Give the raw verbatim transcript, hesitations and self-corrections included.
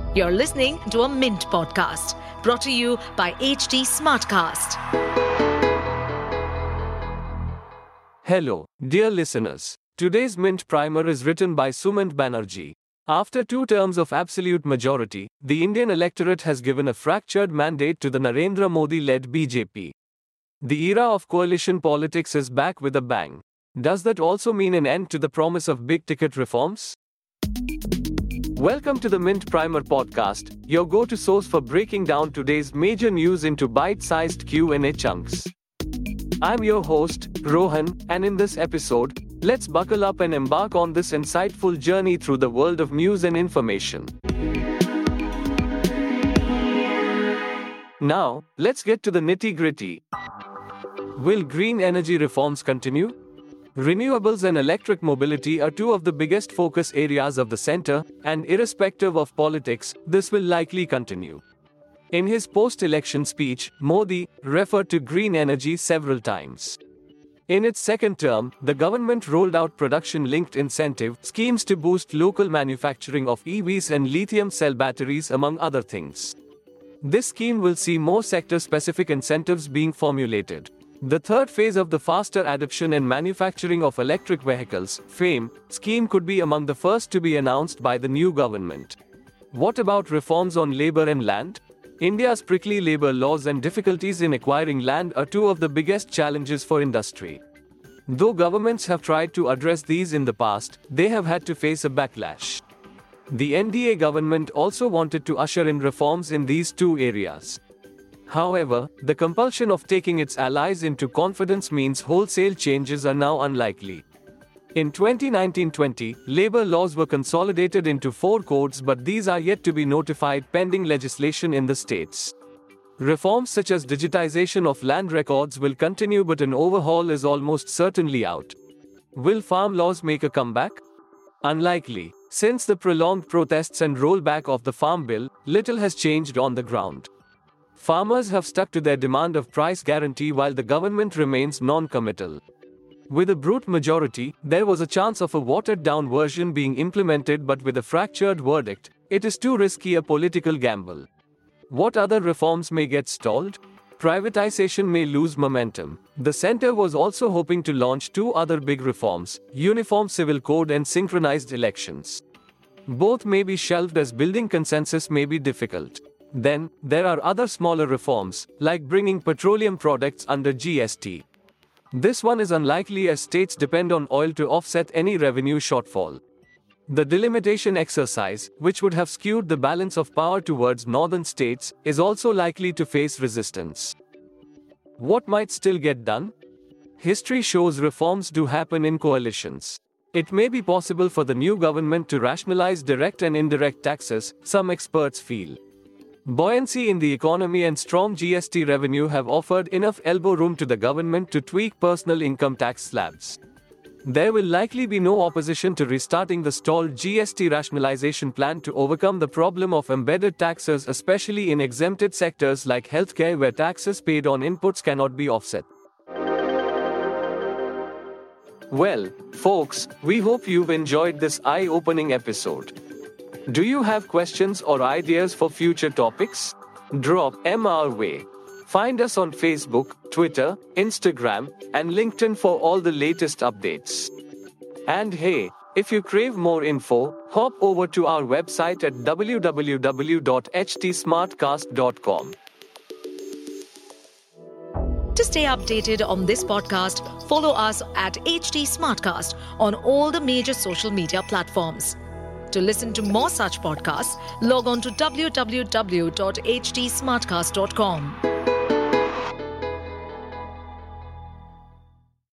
You're listening to a Mint podcast brought to you by H T Smartcast. Hello, dear listeners. Today's Mint Primer is written by Sumant Banerjee. After two terms of absolute majority, the Indian electorate has given a fractured mandate to the Narendra Modi-led B J P. The era of coalition politics is back with a bang. Does that also mean an end to the promise of big-ticket reforms? Welcome to the Mint Primer podcast, your go-to source for breaking down today's major news into bite-sized Q and A chunks. I'm your host, Rohan, and in this episode, let's buckle up and embark on this insightful journey through the world of news and information. Now, let's get to the nitty-gritty. Will green energy reforms continue? Renewables and electric mobility are two of the biggest focus areas of the center, and irrespective of politics, this will likely continue. In his post-election speech, Modi referred to green energy several times. In its second term, the government rolled out production-linked incentive schemes to boost local manufacturing of E Vs and lithium cell batteries, among other things. This scheme will see more sector-specific incentives being formulated. The third phase of the faster adoption and manufacturing of electric vehicles, FAME, scheme could be among the first to be announced by the new government. What about reforms on labor and land? India's prickly labor laws and difficulties in acquiring land are two of the biggest challenges for industry. Though governments have tried to address these in the past, they have had to face a backlash. The N D A government also wanted to usher in reforms in these two areas. However, the compulsion of taking its allies into confidence means wholesale changes are now unlikely. In twenty nineteen twenty, labor laws were consolidated into four codes, but these are yet to be notified pending legislation in the states. Reforms such as digitization of land records will continue, but an overhaul is almost certainly out. Will farm laws make a comeback? Unlikely. Since the prolonged protests and rollback of the Farm Bill, little has changed on the ground. Farmers have stuck to their demand of price guarantee while the government remains non-committal. With a brute majority, there was a chance of a watered-down version being implemented, but with a fractured verdict, it is too risky a political gamble. What other reforms may get stalled? Privatization may lose momentum. The center was also hoping to launch two other big reforms: Uniform Civil Code and synchronized elections. Both may be shelved as building consensus may be difficult. Then, there are other smaller reforms, like bringing petroleum products under G S T. This one is unlikely as states depend on oil to offset any revenue shortfall. The delimitation exercise, which would have skewed the balance of power towards northern states, is also likely to face resistance. What might still get done? History shows reforms do happen in coalitions. It may be possible for the new government to rationalize direct and indirect taxes, some experts feel. Buoyancy in the economy and strong G S T revenue have offered enough elbow room to the government to tweak personal income tax slabs. There will likely be no opposition to restarting the stalled G S T rationalization plan to overcome the problem of embedded taxes, especially in exempted sectors like healthcare, where taxes paid on inputs cannot be offset. Well, folks, we hope you've enjoyed this eye-opening episode. Do you have questions or ideas for future topics? Drop them our way. Find us on Facebook, Twitter, Instagram, and LinkedIn for all the latest updates. And hey, if you crave more info, hop over to our website at w w w dot h t smartcast dot com. To stay updated on this podcast, follow us at H T Smartcast on all the major social media platforms. To listen to more such podcasts, log on to w w w dot h t smartcast dot com.